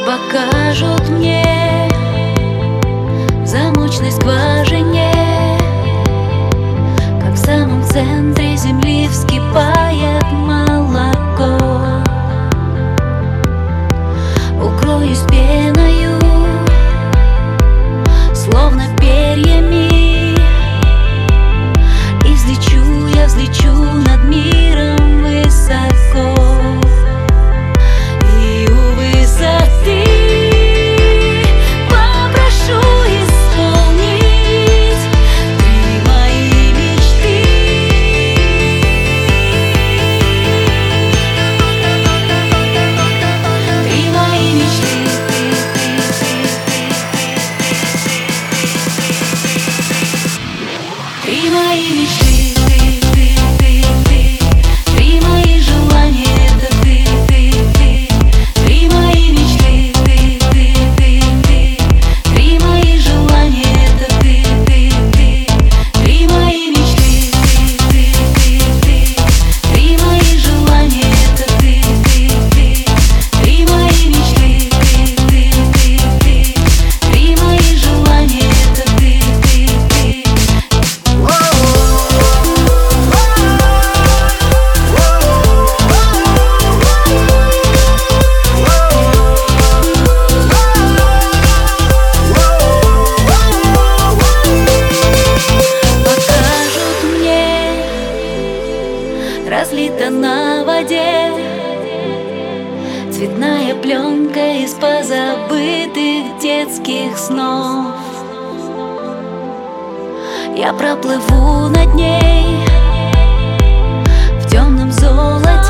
покажут мне в замочной скважине, как в самом центре земли вскипает молоко. Укроюсь пеною, словно перьями, и взлечу над миром высоко. И у высоты попрошу исполнить 3 мои мечты. 3 мои мечты. 3 мои мечты. Разлита на воде цветная пленка из позабытых детских снов. Я проплыву над ней в темном золоте.